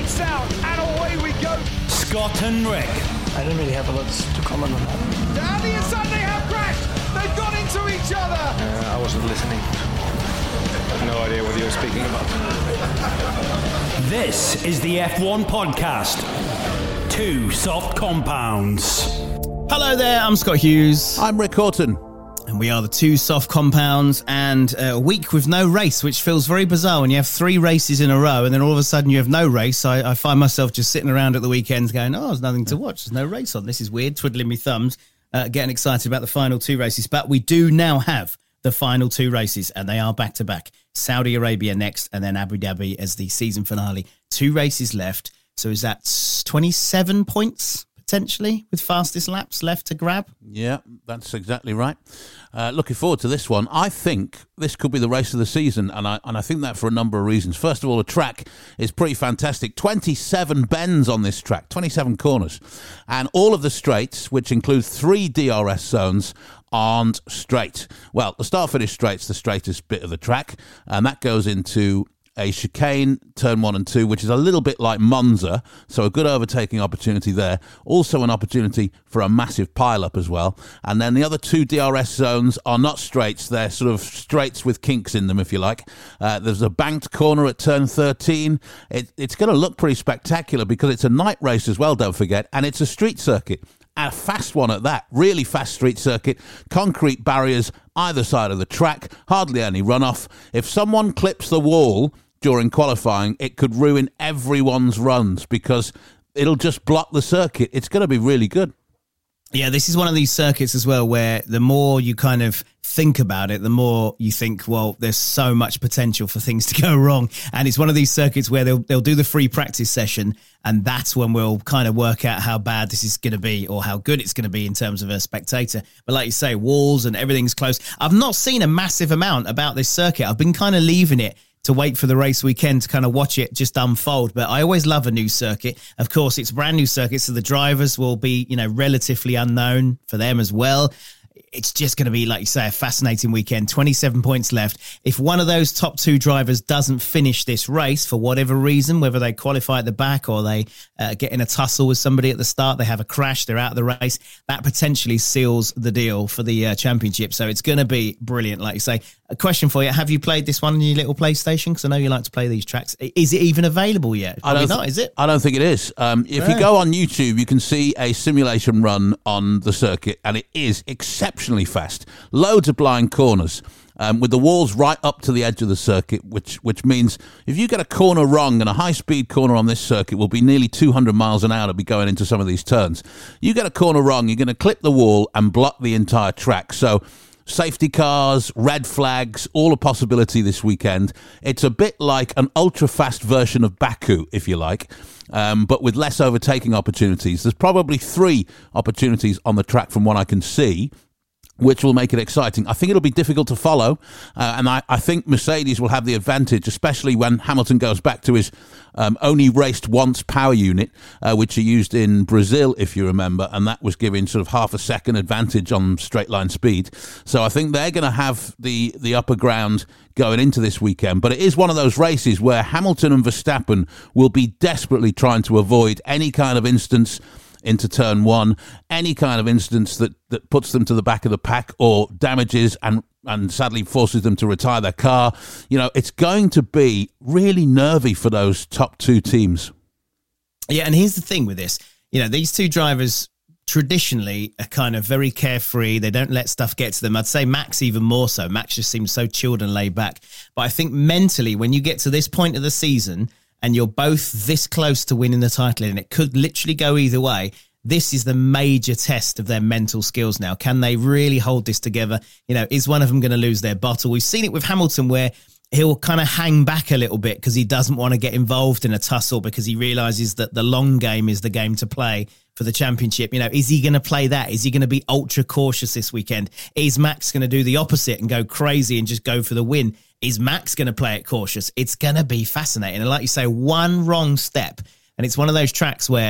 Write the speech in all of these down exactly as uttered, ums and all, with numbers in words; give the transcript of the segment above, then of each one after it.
lights out, and away we go. Scott and Rick. I don't really have a lot to comment on that. Down the inside, they have crashed. They've gone into each other. Uh, I wasn't listening. No idea what you were speaking about. This is the F one podcast. Two soft compounds. Hello there, I'm Scott Hughes. I'm Rick Horton. And we are the Two Soft Compounds, and a week with no race, which feels very bizarre when you have three races in a row and then all of a sudden you have no race. I, I find myself just sitting around at the weekends going, oh, there's nothing to watch. There's no race on. This is weird, twiddling my thumbs, uh, getting excited about the final two races. But we do now have the final two races, and they are back-to-back. Saudi Arabia next, and then Abu Dhabi as the season finale. Two races left. So is that twenty-seven points? Potentially, with fastest laps left to grab? Yeah, that's exactly right. Uh, looking forward to this one. I think this could be the race of the season, and I and I think that for a number of reasons. First of all, the track is pretty fantastic. twenty-seven bends on this track, twenty-seven corners. And all of the straights, which include three D R S zones, aren't straight. Well, the start-finish straight's the straightest bit of the track, and that goes into a chicane, turn one and two, which is a little bit like Monza, so a good overtaking opportunity there. Also an opportunity for a massive pile-up as well. And then the other two D R S zones are not straights, they're sort of straights with kinks in them, if you like. Uh, there's a banked corner at turn thirteen. It, it's going to look pretty spectacular because it's a night race as well, don't forget, and it's a street circuit. A fast one at that, really fast street circuit, concrete barriers either side of the track, hardly any runoff. If someone clips the wall during qualifying, it could ruin everyone's runs because it'll just block the circuit. It's going to be really good. Yeah, this is one of these circuits as well where the more you kind of think about it, the more you think, well, there's so much potential for things to go wrong. And it's one of these circuits where they'll they'll do the free practice session, and that's when we'll kind of work out how bad this is going to be or how good it's going to be in terms of a spectator. But like you say, walls and everything's close. I've not seen a massive amount about this circuit. I've been kind of leaving it to wait for the race weekend to kind of watch it just unfold. But I always love a new circuit. Of course, it's a brand new circuit, so the drivers will be, you know, relatively unknown for them as well. It's just going to be, like you say, a fascinating weekend. twenty-seven points left. If one of those top two drivers doesn't finish this race for whatever reason, whether they qualify at the back or they uh, get in a tussle with somebody at the start, they have a crash, they're out of the race, that potentially seals the deal for the uh, championship. So it's going to be brilliant, like you say. A question for you. Have you played this one on your little PlayStation? Because I know you like to play these tracks. Is it even available yet? Probably I don't not, th- is it? I don't think it is. Um, if Right. you go on YouTube, you can see a simulation run on the circuit, and it is exceptionally fast. Loads of blind corners. Um, with the walls right up to the edge of the circuit, which which means if you get a corner wrong, and a high-speed corner on this circuit will be nearly two hundred miles an hour to be going into some of these turns. You get a corner wrong, you're going to clip the wall and block the entire track. So safety cars, red flags, all a possibility this weekend. It's a bit like an ultra-fast version of Baku, if you like, um, but with less overtaking opportunities. There's probably three opportunities on the track from what I can see, which will make it exciting. I think it'll be difficult to follow, uh, and I, I think Mercedes will have the advantage, especially when Hamilton goes back to his um, only raced once power unit, uh, which he used in Brazil, if you remember, and that was giving sort of half a second advantage on straight line speed. So I think they're going to have the, the upper ground going into this weekend, but it is one of those races where Hamilton and Verstappen will be desperately trying to avoid any kind of instance into turn one, any kind of instance that, that puts them to the back of the pack or damages and, and sadly forces them to retire their car. You know, it's going to be really nervy for those top two teams. Yeah, and here's the thing with this. You know, these two drivers traditionally are kind of very carefree. They don't let stuff get to them. I'd say Max even more so. Max just seems so chilled and laid back. But I think mentally, when you get to this point of the season and you're both this close to winning the title, and it could literally go either way, this is the major test of their mental skills now. Can they really hold this together? You know, is one of them going to lose their bottle? We've seen it with Hamilton where he'll kind of hang back a little bit because he doesn't want to get involved in a tussle because he realizes that the long game is the game to play for the championship. You know, is he going to play that? Is he going to be ultra cautious this weekend? Is Max going to do the opposite and go crazy and just go for the win? Is Max going to play it cautious? It's going to be fascinating. And like you say, one wrong step, and it's one of those tracks where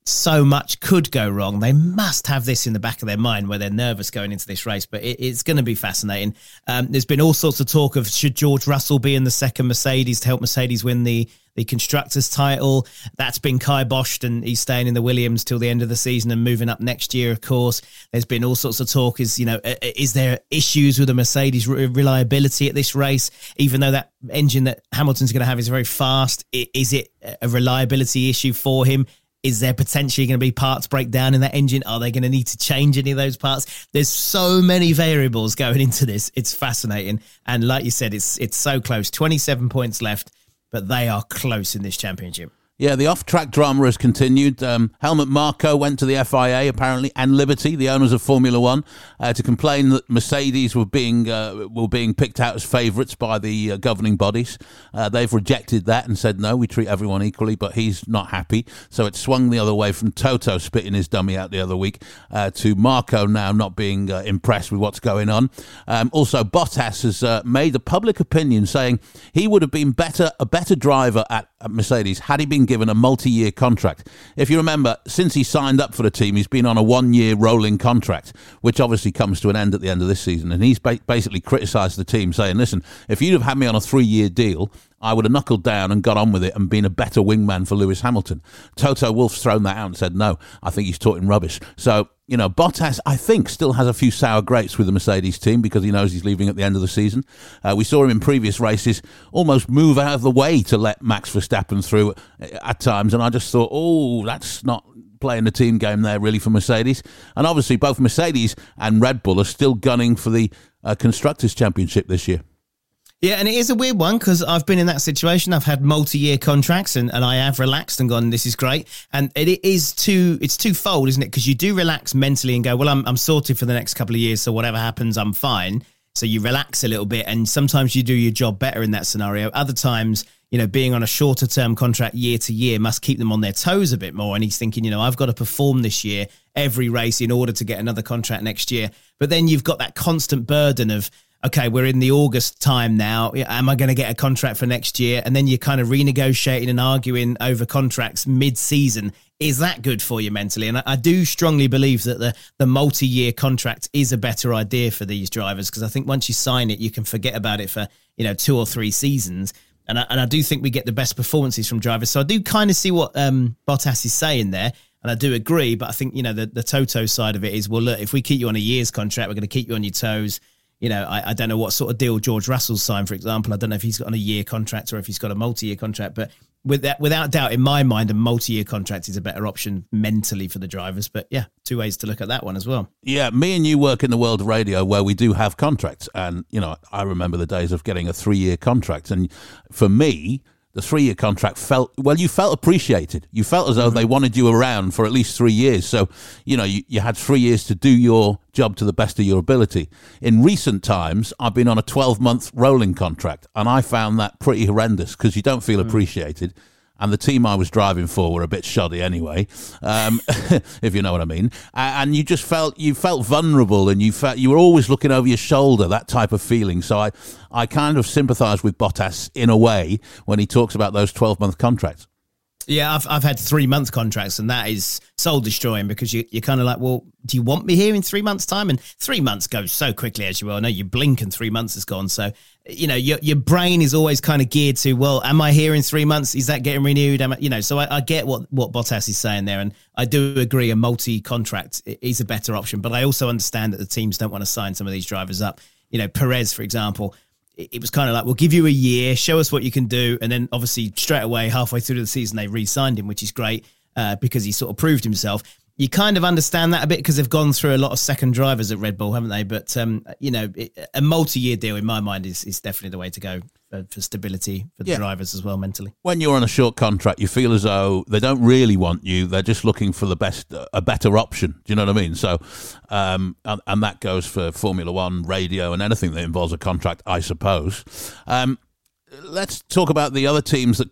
so much could go wrong. They must have this in the back of their mind where they're nervous going into this race, but it, it's going to be fascinating. Um, there's been all sorts of talk of should George Russell be in the second Mercedes to help Mercedes win the, the constructors title. That's been kiboshed, and he's staying in the Williams till the end of the season and moving up next year, of course. There's been all sorts of talk. Is, you know, is there issues with the Mercedes reliability at this race? Even though that engine that Hamilton's going to have is very fast, is it a reliability issue for him? Is there potentially going to be parts breakdown in that engine? Are they going to need to change any of those parts? There's so many variables going into this. It's fascinating. And like you said, it's it's so close. twenty-seven points left, but they are close in this championship. Yeah, the off-track drama has continued. Um, Helmut Marko went to the F I A, apparently, and Liberty, the owners of Formula One, uh, to complain that Mercedes were being uh, were being picked out as favourites by the uh, governing bodies. Uh, they've rejected that and said, no, we treat everyone equally, but he's not happy. So it swung the other way from Toto spitting his dummy out the other week uh, to Marko now not being uh, impressed with what's going on. Um, also, Bottas has uh, made a public opinion saying he would have been better a better driver at, at Mercedes had he been given a multi-year contract. If you remember, since he signed up for the team, he's been on a one-year rolling contract, which obviously comes to an end at the end of this season. And he's ba- basically criticised the team, saying, listen, if you'd have had me on a three-year deal, I would have knuckled down and got on with it and been a better wingman for Lewis Hamilton. Toto Wolff's thrown that out and said, no, I think he's talking rubbish. So, you know, Bottas, I think, still has a few sour grapes with the Mercedes team because he knows he's leaving at the end of the season. Uh, we saw him in previous races almost move out of the way to let Max Verstappen through at times, and I just thought, oh, that's not playing the team game there really for Mercedes. And obviously both Mercedes and Red Bull are still gunning for the uh, Constructors' Championship this year. Yeah, and it is a weird one because I've been in that situation. I've had multi-year contracts and, and I have relaxed and gone, this is great. And it is too, it's twofold, isn't it? Because you do relax mentally and go, well, I'm I'm sorted for the next couple of years, so whatever happens, I'm fine. So you relax a little bit, and sometimes you do your job better in that scenario. Other times, you know, being on a shorter term contract year to year must keep them on their toes a bit more. And he's thinking, you know, I've got to perform this year, every race, in order to get another contract next year. But then you've got that constant burden of, okay, we're in the August time now. Am I going to get a contract for next year? And then you're kind of renegotiating and arguing over contracts mid-season. Is that good for you mentally? And I, I do strongly believe that the, the multi-year contract is a better idea for these drivers, because I think once you sign it, you can forget about it for, you know, two or three seasons. And I, and I do think we get the best performances from drivers. So I do kind of see what um, Bottas is saying there. And I do agree. But I think, you know, the, the Toto side of it is, well, look, if we keep you on a year's contract, we're going to keep you on your toes. You know, I, I don't know what sort of deal George Russell's signed, for example. I don't know if he's got on a year contract or if he's got a multi-year contract. But with that, without doubt, in my mind, a multi-year contract is a better option mentally for the drivers. But yeah, two ways to look at that one as well. Yeah, me and you work in the world of radio where we do have contracts. And, you know, I remember the days of getting a three-year contract. And for me, the three-year contract felt, well, you felt appreciated. You felt as though mm-hmm. they wanted you around for at least three years. So, you know, you, you had three years to do your job to the best of your ability. In recent times, I've been on a twelve-month rolling contract, and I found that pretty horrendous because you don't feel mm-hmm. appreciated. And the team I was driving for were a bit shoddy anyway, um, if you know what I mean. And you just felt you felt vulnerable, and you felt you were always looking over your shoulder, that type of feeling. So I, I kind of sympathise with Bottas in a way when he talks about those twelve-month contracts. Yeah, I've I've had three month contracts, and that is soul destroying because you you're kind of like, well, do you want me here in three months' time? And three months goes so quickly, as you well know. You blink and three months is gone. So, you know, your your brain is always kind of geared to, well, am I here in three months? Is that getting renewed? Am I, you know, so I, I get what what Bottas is saying there, and I do agree a multi contract is a better option. But I also understand that the teams don't want to sign some of these drivers up. You know, Perez, for example. It was kind of like, we'll give you a year, show us what you can do. And then obviously straight away, halfway through the season, they re-signed him, which is great uh, because he sort of proved himself. You kind of understand that a bit because they've gone through a lot of second drivers at Red Bull, haven't they? But, um, you know, it, a multi-year deal in my mind is, is definitely the way to go for, for stability for the yeah. drivers as well mentally. When you're on a short contract, you feel as though they don't really want you. They're just looking for the best, a better option. Do you know what I mean? So, um, and, and that goes for Formula One, radio, and anything that involves a contract, I suppose. Um, let's talk about the other teams that could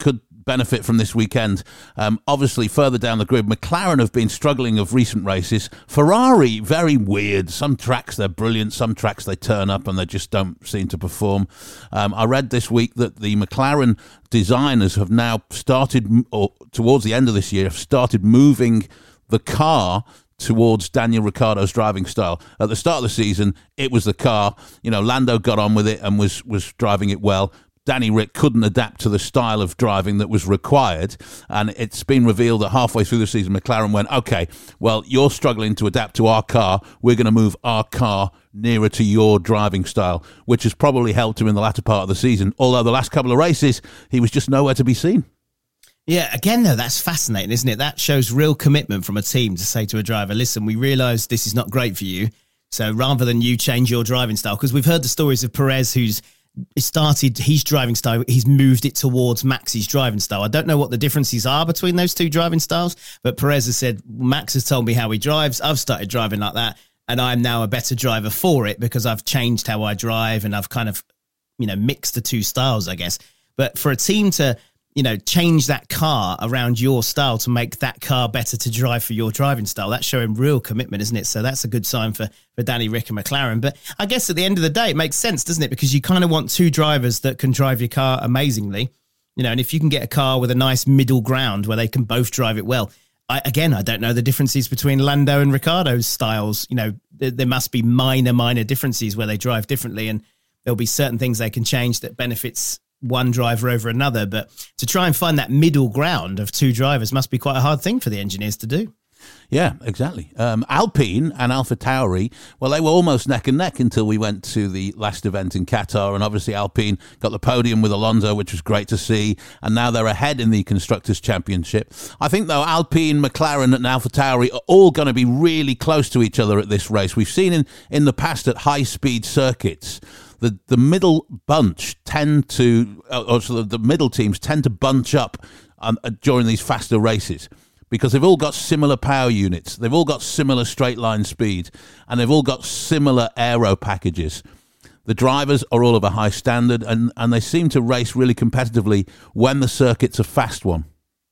benefit from this weekend. Um, obviously, further down the grid, McLaren have been struggling of recent races. Ferrari, very weird. Some tracks they're brilliant, some tracks they turn up and they just don't seem to perform. Um, I read this week that the McLaren designers have now started, or towards the end of this year, have started moving the car towards Daniel Ricciardo's driving style. At the start of the season, it was the car. You know, Lando got on with it and was was driving it well. Danny Ric couldn't adapt to the style of driving that was required, and it's been revealed that halfway through the season, McLaren went, okay, well, you're struggling to adapt to our car. We're going to move our car nearer to your driving style, which has probably helped him in the latter part of the season, although the last couple of races, he was just nowhere to be seen. Yeah, again, though, that's fascinating, isn't it? That shows real commitment from a team to say to a driver, listen, we realise this is not great for you, so rather than you change your driving style, because we've heard the stories of Perez, who's started his driving style, he's moved it towards Max's driving style. I don't know what the differences are between those two driving styles, but Perez has said, Max has told me how he drives, I've started driving like that, and I'm now a better driver for it because I've changed how I drive and I've kind of, you know, mixed the two styles, I guess. But for a team to, you know, change that car around your style to make that car better to drive for your driving style, that's showing real commitment, isn't it? So that's a good sign for, for Danny Ric and McLaren. But I guess at the end of the day, it makes sense, doesn't it? Because you kind of want two drivers that can drive your car amazingly, you know, and if you can get a car with a nice middle ground where they can both drive it well. I, again, I don't know the differences between Lando and Ricciardo's styles. You know, there, there must be minor, minor differences where they drive differently, and there'll be certain things they can change that benefits one driver over another, but to try and find that middle ground of two drivers must be quite a hard thing for the engineers to do. Yeah, exactly. Um, Alpine and AlphaTauri, well, they were almost neck and neck until we went to the last event in Qatar, and obviously Alpine got the podium with Alonso, which was great to see, and now they're ahead in the Constructors' Championship. I think, though, Alpine, McLaren and AlphaTauri are all going to be really close to each other at this race. We've seen in, in the past at high-speed circuits, The the middle bunch tend to, or sort of the middle teams tend to bunch up um, during these faster races because they've all got similar power units, they've all got similar straight line speed, and they've all got similar aero packages. The drivers are all of a high standard, and, and they seem to race really competitively when the circuit's a fast one.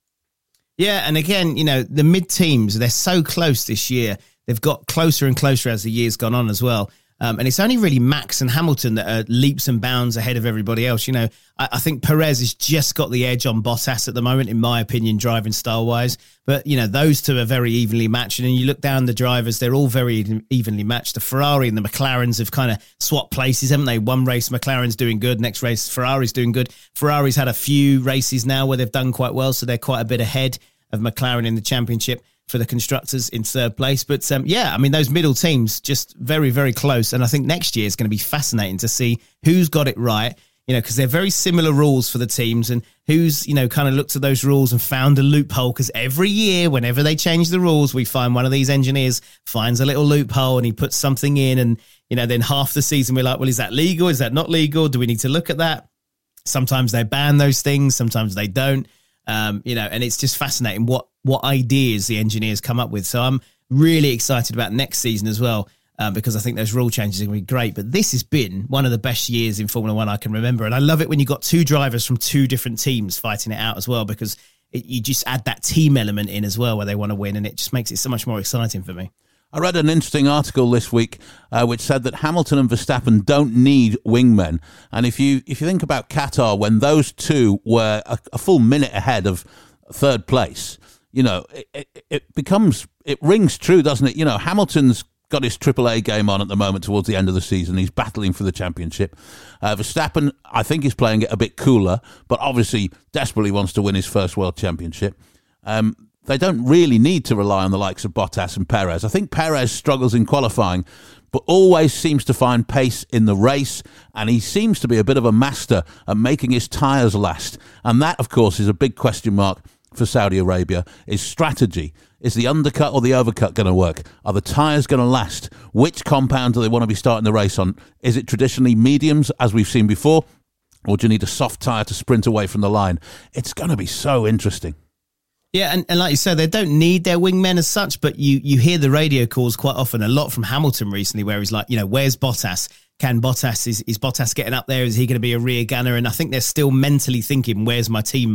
Yeah, and again, you know, the mid teams, they're so close this year. They've got closer and closer as the year's gone on as well. Um, and it's only really Max and Hamilton that are leaps and bounds ahead of everybody else. You know, I, I think Perez has just got the edge on Bottas at the moment, in my opinion, driving style-wise. But, you know, those two are very evenly matched. And you look down the drivers, they're all very evenly matched. The Ferrari and the McLarens have kind of swapped places, haven't they? One race, McLaren's doing good. Next race, Ferrari's doing good. Ferrari's had a few races now where they've done quite well, so they're quite a bit ahead of McLaren in the championship for the constructors in third place. But um, yeah, I mean, those middle teams just very, very close. And I think next year is going to be fascinating to see who's got it right, you know, because they're very similar rules for the teams, and who's, you know, kind of looked at those rules and found a loophole. Because every year, whenever they change the rules, we find one of these engineers finds a little loophole and he puts something in. And, you know, then half the season we're like, well, is that legal? Is that not legal? Do we need to look at that? Sometimes they ban those things. Sometimes they don't. Um, you know, and it's just fascinating what what ideas the engineers come up with. So I'm really excited about next season as well, um, because I think those rule changes are going to be great. But this has been one of the best years in Formula One I can remember. And I love it when you got two drivers from two different teams fighting it out as well, because it, you just add that team element in as well where they want to win, and it just makes it so much more exciting for me. I read an interesting article this week uh, which said that Hamilton and Verstappen don't need wingmen. And if you if you think about Qatar, when those two were a, a full minute ahead of third place, you know, it, it, it becomes, it rings true, doesn't it? You know, Hamilton's got his triple A game on at the moment towards the end of the season. He's battling for the championship. Uh, Verstappen, I think, is playing it a bit cooler, but obviously desperately wants to win his first world championship. Um They don't really need to rely on the likes of Bottas and Perez. I think Perez struggles in qualifying, but always seems to find pace in the race, and he seems to be a bit of a master at making his tyres last. And that, of course, is a big question mark for Saudi Arabia, is strategy. Is the undercut or the overcut going to work? Are the tyres going to last? Which compound do they want to be starting the race on? Is it traditionally mediums, as we've seen before, or do you need a soft tyre to sprint away from the line? It's going to be so interesting. Yeah, and, and like you said, they don't need their wingmen as such, but you you hear the radio calls quite often, a lot from Hamilton recently, where he's like, you know, where's Bottas? Can Bottas, is, is Bottas getting up there? Is he going to be a rear gunner? And I think they're still mentally thinking, where's my teammate?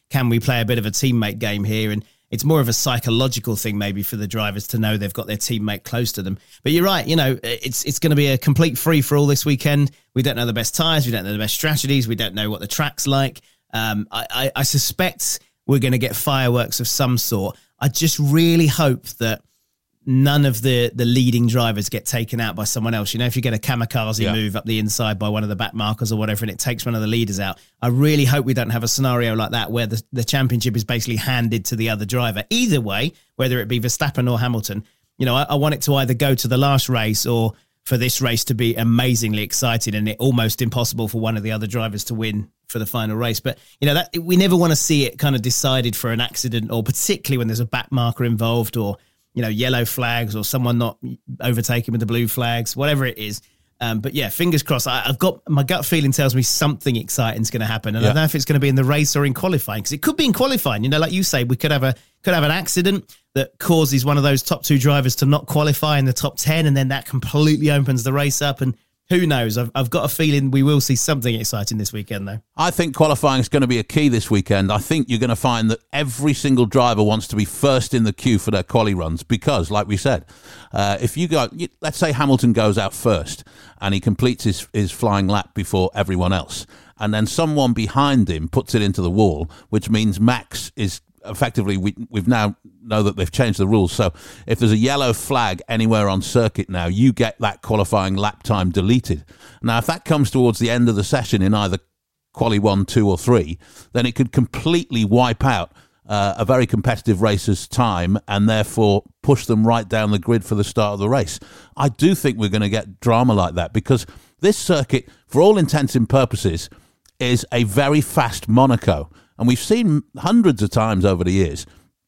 can we play a bit of a teammate game here? And it's more of a psychological thing maybe for the drivers to know they've got their teammate close to them. But you're right, you know, it's it's going to be a complete free-for-all this weekend. We don't know the best tyres, we don't know the best strategies, we don't know what the track's like. Um, I, I, I suspect we're going to get fireworks of some sort. I just really hope that none of the, the leading drivers get taken out by someone else. You know, if you get a kamikaze yeah. move up the inside by one of the back markers or whatever, and it takes one of the leaders out, I really hope we don't have a scenario like that where the, the championship is basically handed to the other driver. Either way, whether it be Verstappen or Hamilton, you know, I, I want it to either go to the last race or for this race to be amazingly exciting and it almost impossible for one of the other drivers to win for the final race. But, you know, that we never want to see it kind of decided for an accident, or particularly when there's a back marker involved, or you know, yellow flags or someone not overtaking with the blue flags, whatever it is. Um, but yeah, fingers crossed. I, I've got, my gut feeling tells me something exciting is going to happen. And yeah. I don't know if it's going to be in the race or in qualifying, because it could be in qualifying. You know, like you say, we could have a, could have an accident that causes one of those top two drivers to not qualify in the top ten. And then that completely opens the race up. And who knows? I've, I've got a feeling we will see something exciting this weekend, though. I think qualifying is going to be a key this weekend. I think you're going to find that every single driver wants to be first in the queue for their quali runs because, like we said, uh, if you go, let's say Hamilton goes out first and he completes his, his flying lap before everyone else, and then someone behind him puts it into the wall, which means Max is effectively, we, we've now know that they've changed the rules. So if there's a yellow flag anywhere on circuit now, you get that qualifying lap time deleted. Now, if that comes towards the end of the session in either quali one, two or three, then it could completely wipe out uh, a very competitive racer's time and therefore push them right down the grid for the start of the race. I do think we're going to get drama like that because this circuit, for all intents and purposes, is a very fast Monaco. And we've seen hundreds of times over the years,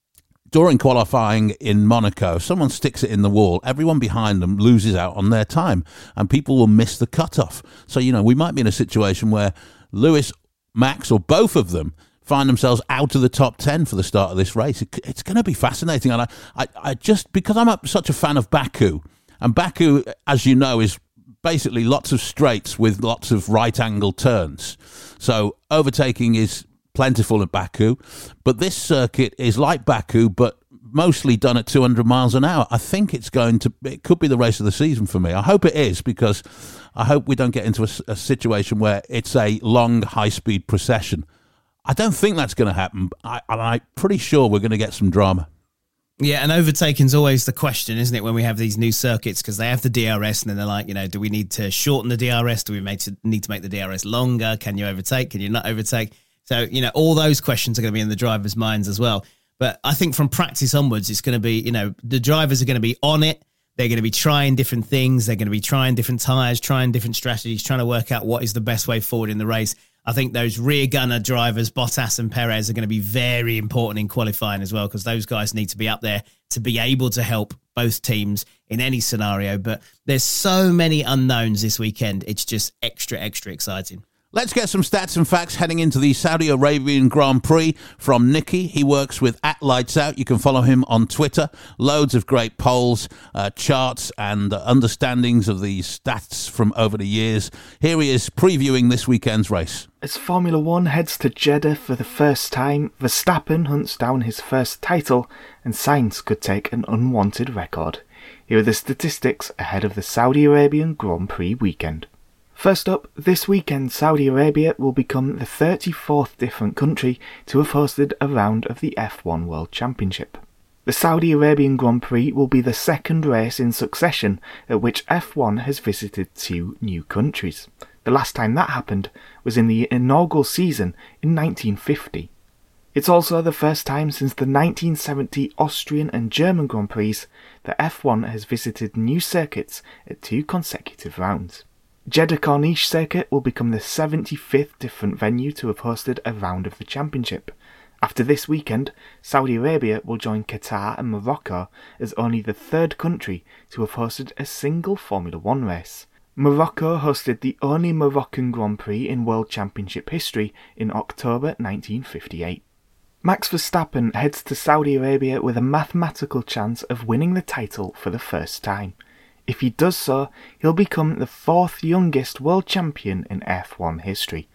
during qualifying in Monaco, if someone sticks it in the wall, everyone behind them loses out on their time and people will miss the cutoff. So, you know, we might be in a situation where Lewis, Max, or both of them find themselves out of the top ten for the start of this race. It, it's going to be fascinating. And I, I, I just, because I'm a, such a fan of Baku, and Baku, as you know, is basically lots of straights with lots of right-angle turns. So overtaking is plentiful at Baku, but this circuit is like Baku, but mostly done at two hundred miles an hour. I think it's going to, it could be the race of the season for me. I hope it is, because I hope we don't get into a, a situation where it's a long, high-speed procession. I don't think that's going to happen. I, I'm pretty sure we're going to get some drama. Yeah, and overtaking's always the question, isn't it, when we have these new circuits, because they have the D R S and then they're like, you know, do we need to shorten the D R S? Do we make to, need to make the D R S longer? Can you overtake? Can you not overtake? So, you know, all those questions are going to be in the drivers' minds as well. But I think from practice onwards, it's going to be, you know, the drivers are going to be on it. They're going to be trying different things. They're going to be trying different tyres, trying different strategies, trying to work out what is the best way forward in the race. I think those rear gunner drivers, Bottas and Perez, are going to be very important in qualifying as well, because those guys need to be up there to be able to help both teams in any scenario. But there's so many unknowns this weekend. It's just extra, extra exciting. Let's get some stats and facts heading into the Saudi Arabian Grand Prix from Nicky. He works with at Lights Out. You can follow him on Twitter. Loads of great polls, uh, charts and uh, understandings of the stats from over the years. Here he is previewing this weekend's race. As Formula One heads to Jeddah for the first time, Verstappen hunts down his first title and Sainz could take an unwanted record. Here are the statistics ahead of the Saudi Arabian Grand Prix weekend. First up, this weekend Saudi Arabia will become the thirty-fourth different country to have hosted a round of the F one World Championship. The Saudi Arabian Grand Prix will be the second race in succession at which F one has visited two new countries. The last time that happened was in the inaugural season in nineteen fifty. It's also the first time since the nineteen seventy Austrian and German Grand Prix that F one has visited new circuits at two consecutive rounds. Jeddah Corniche Circuit will become the seventy-fifth different venue to have hosted a round of the championship. After this weekend, Saudi Arabia will join Qatar and Morocco as only the third country to have hosted a single Formula One race. Morocco hosted the only Moroccan Grand Prix in World Championship history in October nineteen fifty-eight. Max Verstappen heads to Saudi Arabia with a mathematical chance of winning the title for the first time. If he does so, he'll become the fourth youngest world champion in F one history.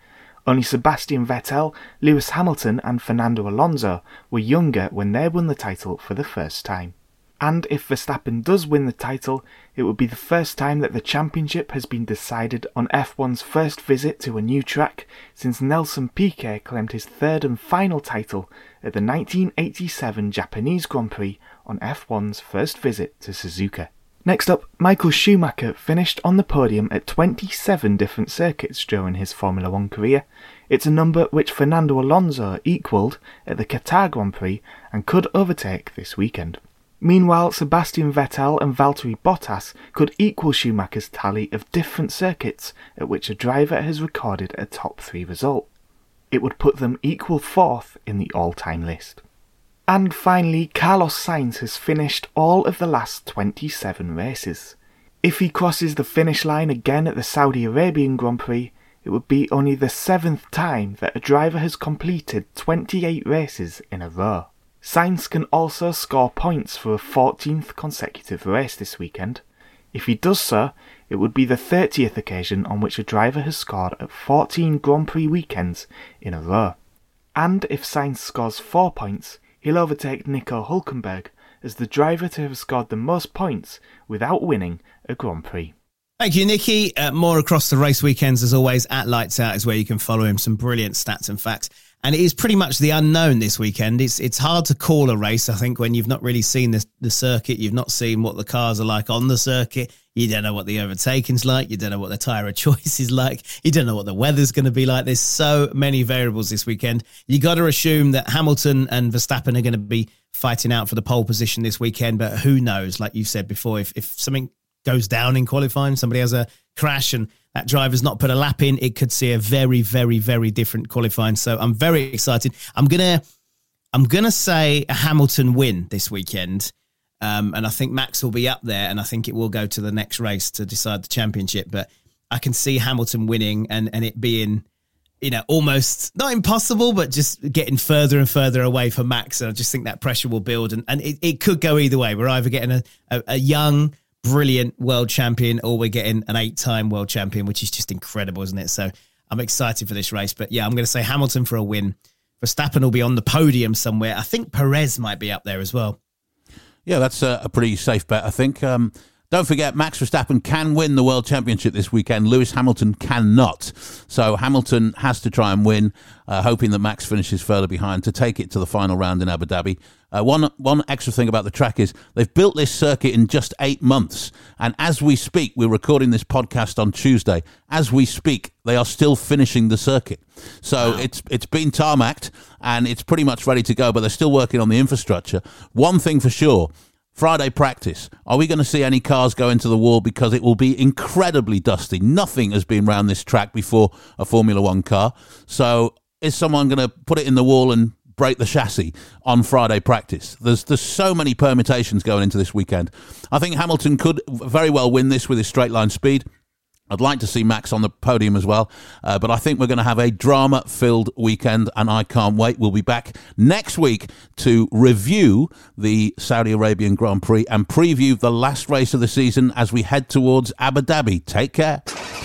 Only Sebastian Vettel, Lewis Hamilton and Fernando Alonso were younger when they won the title for the first time. And if Verstappen does win the title, it would be the first time that the championship has been decided on F one's first visit to a new track since Nelson Piquet claimed his third and final title at the nineteen eighty-seven Japanese Grand Prix on F one's first visit to Suzuka. Next up, Michael Schumacher finished on the podium at twenty-seven different circuits during his Formula One career. It's a number which Fernando Alonso equalled at the Qatar Grand Prix and could overtake this weekend. Meanwhile, Sebastian Vettel and Valtteri Bottas could equal Schumacher's tally of different circuits at which a driver has recorded a top three result. It would put them equal fourth in the all-time list. And finally, Carlos Sainz has finished all of the last twenty-seven races. If he crosses the finish line again at the Saudi Arabian Grand Prix, it would be only the seventh time that a driver has completed twenty-eight races in a row. Sainz can also score points for a fourteenth consecutive race this weekend. If he does so, it would be the thirtieth occasion on which a driver has scored at fourteen Grand Prix weekends in a row. And if Sainz scores four points, he'll overtake Nico Hülkenberg as the driver to have scored the most points without winning a Grand Prix. Thank you, Nicky. Uh, more across the race weekends, as always, at Lights Out is where you can follow him. Some brilliant stats and facts. And it is pretty much the unknown this weekend. It's it's hard to call a race, I think, when you've not really seen the, the circuit. You've not seen what the cars are like on the circuit. You don't know what the overtaking's like. You don't know what the tyre of choice is like. You don't know what the weather's going to be like. There's so many variables this weekend. You got to assume that Hamilton and Verstappen are going to be fighting out for the pole position this weekend. But who knows, like you said before, if, if something goes down in qualifying, somebody has a crash and that driver's not put a lap in, it could see a very, very, very different qualifying. So I'm very excited. I'm gonna, I'm gonna say a Hamilton win this weekend, um, and I think Max will be up there, and I think it will go to the next race to decide the championship. But I can see Hamilton winning, and and it being, you know, almost not impossible, but just getting further and further away from Max. And I just think that pressure will build, and and it, it could go either way. We're either getting a, a, a young, brilliant world champion, or we're getting an eight-time world champion, which is just incredible, isn't it? So I'm excited for this race. But yeah, I'm going to say Hamilton for a win. Verstappen will be on the podium somewhere. I think Perez might be up there as well. Yeah, that's a, a pretty safe bet, I think. Um, don't forget, Max Verstappen can win the World Championship this weekend. Lewis Hamilton cannot. So Hamilton has to try and win, uh, hoping that Max finishes further behind to take it to the final round in Abu Dhabi. Uh, one one extra thing about the track is they've built this circuit in just eight months. And as we speak, we're recording this podcast on Tuesday. As we speak, they are still finishing the circuit. So wow. it's it's been tarmacked and it's pretty much ready to go, but they're still working on the infrastructure. One thing for sure, Friday practice. Are we going to see any cars go into the wall? Because it will be incredibly dusty. Nothing has been around this track before a Formula One car. So is someone going to put it in the wall and break the chassis on Friday practice? There's there's so many permutations going into this weekend. I think Hamilton could very well win this with his straight line speed. I'd like to see Max on the podium as well, uh, but I think we're going to have a drama-filled weekend, and I can't wait. We'll be back next week to review the Saudi Arabian Grand Prix and preview the last race of the season as we head towards Abu Dhabi. Take care.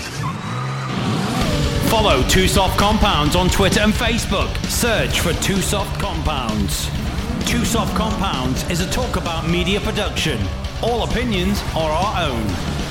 Follow Two Soft Compounds on Twitter and Facebook. Search for Two Soft Compounds. Two Soft Compounds is a talk about media production. All opinions are our own.